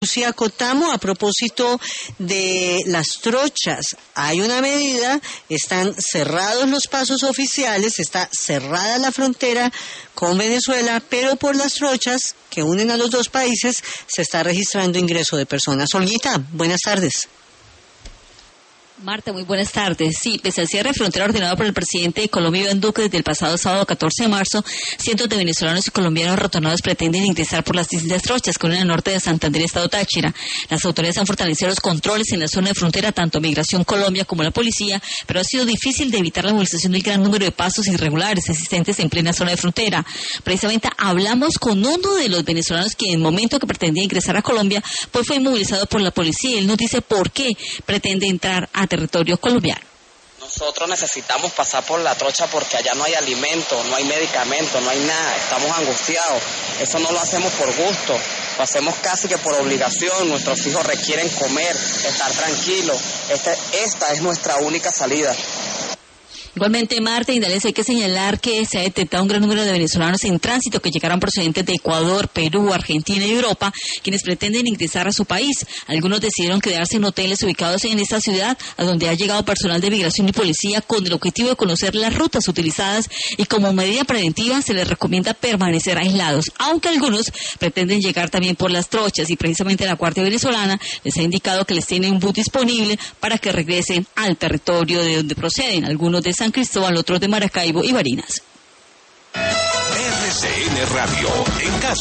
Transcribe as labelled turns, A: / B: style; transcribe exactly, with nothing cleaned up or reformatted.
A: Lucía Cotamo, a propósito de las trochas. Hay una medida, están cerrados los pasos oficiales, está cerrada la frontera con Venezuela, pero por las trochas que unen a los dos países se está registrando ingreso de personas. Olguita, buenas tardes.
B: Marta, muy buenas tardes. Sí, pese al cierre de frontera ordenado por el presidente de Colombia, Iván Duque, desde el pasado sábado catorce de marzo, cientos de venezolanos y colombianos retornados pretenden ingresar por las distintas trochas que unen el norte de Santander y Estado Táchira. Las autoridades han fortalecido los controles en la zona de frontera, tanto Migración Colombia como la policía, pero ha sido difícil de evitar la movilización del gran número de pasos irregulares existentes en plena zona de frontera. Precisamente hablamos con uno de los venezolanos que en el momento que pretendía ingresar a Colombia, pues fue inmovilizado por la policía, y él nos dice por qué pretende entrar a territorio colombiano.
C: Nosotros necesitamos pasar por la trocha porque allá no hay alimento, no hay medicamento, no hay nada, estamos angustiados. Eso no lo hacemos por gusto, lo hacemos casi que por obligación. Nuestros hijos requieren comer, estar tranquilos. Este, esta es nuestra única salida.
B: Igualmente, Marta y Indales, hay que señalar que se ha detectado un gran número de venezolanos en tránsito que llegaron procedentes de Ecuador, Perú, Argentina y Europa, quienes pretenden ingresar a su país. Algunos decidieron quedarse en hoteles ubicados en esta ciudad, a donde ha llegado personal de migración y policía con el objetivo de conocer las rutas utilizadas, y como medida preventiva se les recomienda permanecer aislados, aunque algunos pretenden llegar también por las trochas, y precisamente la Guardia Venezolana les ha indicado que les tiene un bus disponible para que regresen al territorio de donde proceden, algunos de San Cristóbal, otros de Maracaibo y Barinas.
D: R C N Radio, en casa.